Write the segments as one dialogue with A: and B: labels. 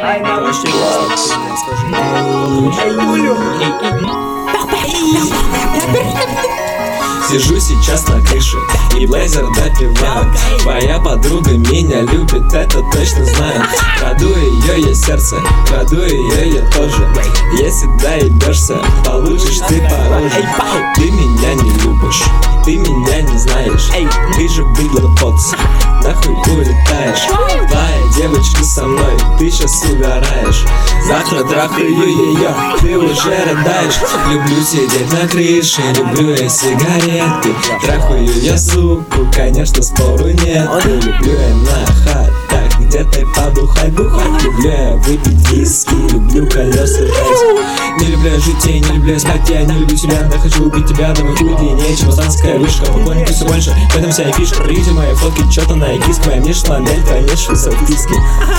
A: Ай, наушник.
B: Сижу сейчас на крыше и блейзер допиваю. Твоя подруга меня любит, это точно знаю. Краду ее сердце, краду ее я тоже. Если доебешься, получишь ты по роже. Ты меня не любишь, ты меня не знаешь. Ты же быдло поц, нахуй улетаешь. Твоя девочка со мной, ты сейчас угораешь. Завтра трахаю ее, ты уже рыдаешь. Люблю сидеть на крыше, люблю я сигареты. Трахаю я суку, конечно спору нет. Люблю я на хатах, где-то побухать. Люблю я выпить виски, люблю колеса жать. Не люблю житей, не люблю спать, я не люблю тебя. Да хочу убить тебя, да мой хуй длиннее, чем станская вышка. Поклонники все больше, в этом вся и фишка. Видите мои фотки, чё-то на экиск. Моя внешняя модель, твоя внешняя сописки.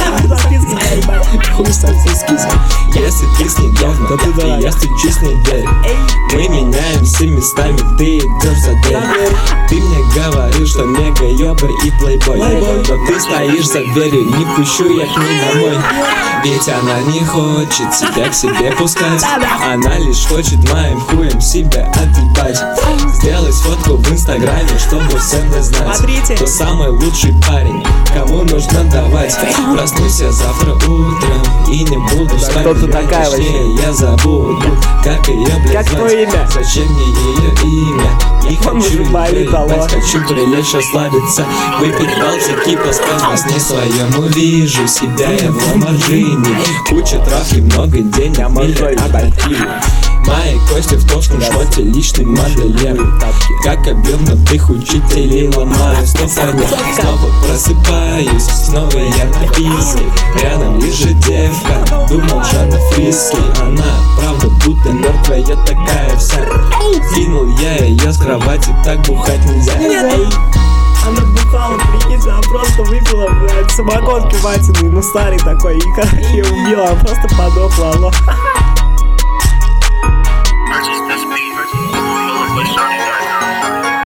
B: Хуй сописки. Если ты с ней говно, и я стучусь на дверь. Мы меняемся местами, ты идешь за дверь. Ты мне говоришь, что мега ёбарь и плейбой. Но ты стоишь за дверью, не пущу я к ней домой. Ведь она не хочет тебя к себе пускать. Она лишь хочет моим хуем себя отъебать. Сделать фотку в инстаграме, чтобы всем знать, кто самый лучший парень, кому нужно давать. Проснусь я завтра утром и не буду спать. Точнее, я забуду, как ее, блядь, звать. Зачем мне ее имя? Не хочу ее ебать, хочу прилечь, расслабиться, выпить балтики, поспать во сне своем. Увижу себя я в Ламборджини, куча трав и много денег, обойти. Мои кости в толстом шмоте, личный модельер. Как объемнутых учителей ломаю. Снова просыпаюсь, снова я на писке. Рядом лежит девка, думал Жанна Фриски. Она правда будто мертвая, такая вся. Кинул я ее с кровати, так бухать нельзя.
A: Она бухала, прикиньте, она просто выпила, блядь, самогонки матиной, ну старый такой, и короче, убила, она просто подохла, алло.